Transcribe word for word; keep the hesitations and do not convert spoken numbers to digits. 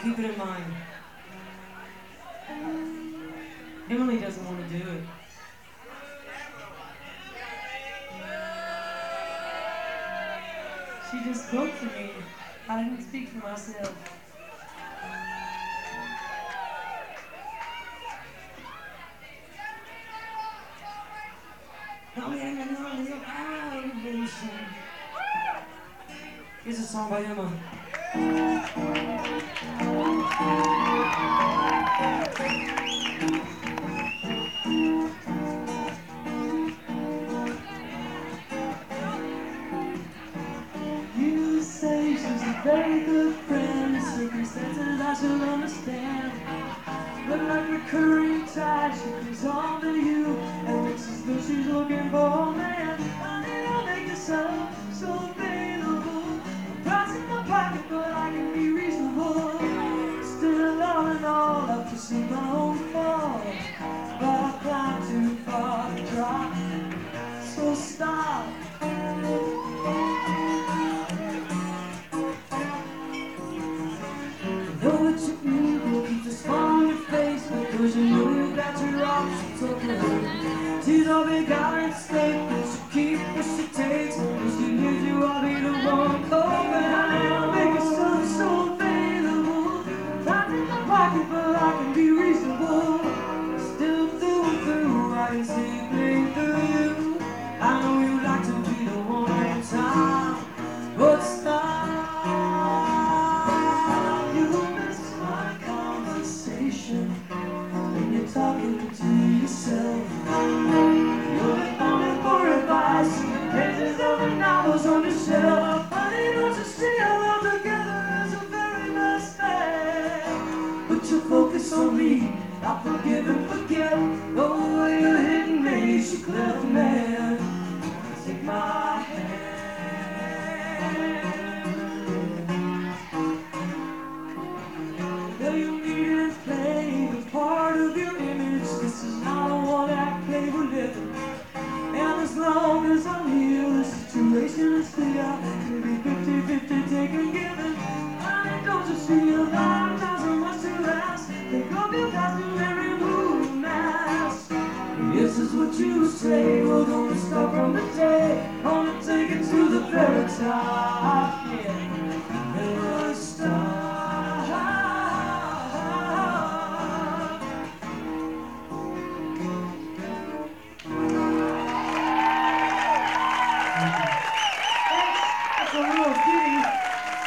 keep it in mind. Emily doesn't want to do it. She just spoke for me. I didn't speak for myself. Here's a song by Emma. You say she's a very good friend, the circumstances I should understand. But like recurring tide, she comes on to you and makes us feel she's looking for a man. I need to make yourself so available. Price in my pocket, but I can be reasonable. Still, all in all, I pursue my own fault, but I climb too far to drop. So stop. Know what you need will keep the smile on your face, because you know you got your options open. She's all big out at stake, but she keep what she takes. If she needs you, I'll be the one calling. I'll make yourself so available. Time in my pocket, but I can be reasonable. Still through and through, I can see things through you. I know you like to be the one all the time, but stop. When you're talking to yourself, you're calling for advice. Pages of the novels on the shelf. Honey, don't you see our love together is a very nice thing? Put your focus on me, I'll forgive and forget. Oh, you're hitting me, you clever man. Take my hand. Though you need it play the part of your image, this is not a one-act play we're living. And as long as I'm here, the situation is clear. It'll be fifty fifty, take and give it. Honey, don't you see a lifetime so much to last? Take off your costume and remove the mask. This is what you say, we're gonna start from the day. Gonna take it to the fairy tale.